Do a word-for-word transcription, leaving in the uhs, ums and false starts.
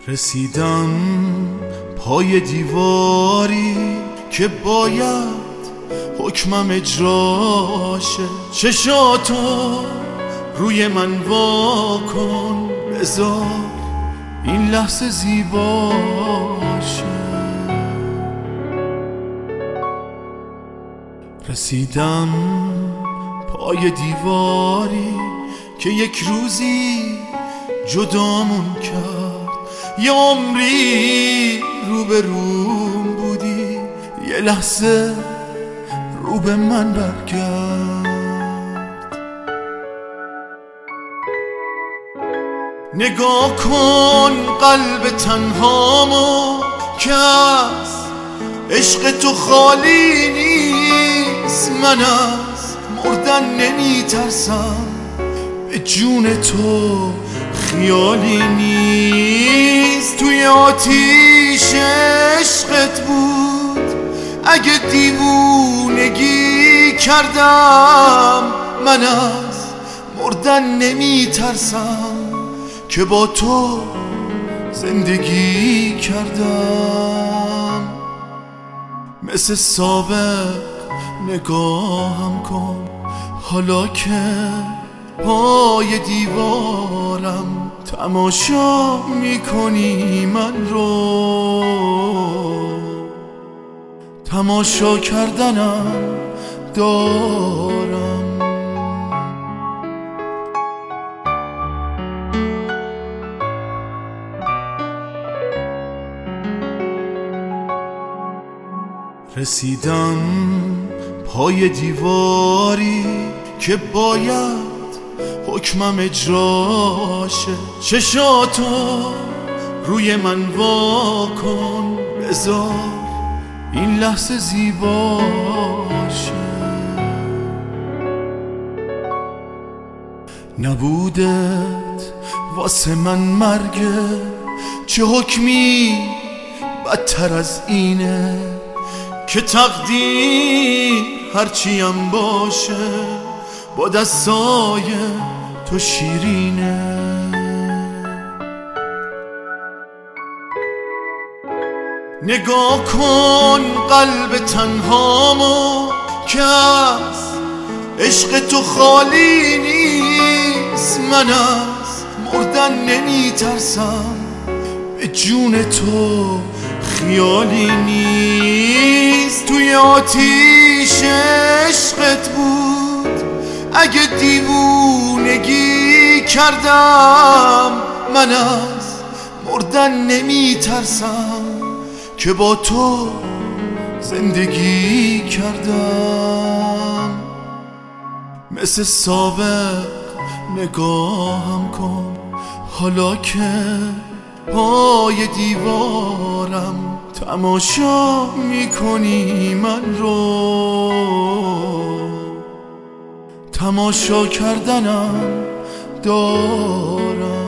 رسیدم پای دیواری که باید حکمم اجراشه. چشاتو روی من وا کن، بذار این لحظه زیباشه. رسیدم پای دیواری که یک روزی جدامون کرد. یه عمری رو به روم بودی، یه لحظه رو به من برگرد. نگاه کن قلب تنهامو که از عشق تو خالی نیست. من از مردن نمی ترسم، به جون تو خیالی نیست. توی آتیش عشقت بود اگه دیوونگی کردم. من از مردن نمی ترسم که با تو زندگی کردم. مثل سابق نگاهم کن حالا که پای دیوارم. تماشا میکنی من رو، تماشا کردنم دارم. رسیدم پای دیواری که باید حکمم اجراشه. چشاتو روی من وا کن، بذار این لحظه زیباشه. نبودت واسه من مرگه، چه حکمی بدتر از اینه که تقدیر هرچیم باشه با دستای تو شیرینه. نگاه کن قلب تنهامو که از عشق تو خالی نیست. من از مردن نمی ترسم، به جون تو خیالی نیست. توی آتیش عشقت بود اگه دیوونگی کردم. من از مردن نمی ترسم که با تو زندگی کردم. مثل سابق نگاهم کن حالا که پای دیوارم. تماشا میکنی من رو، تماشا کردنم دارم.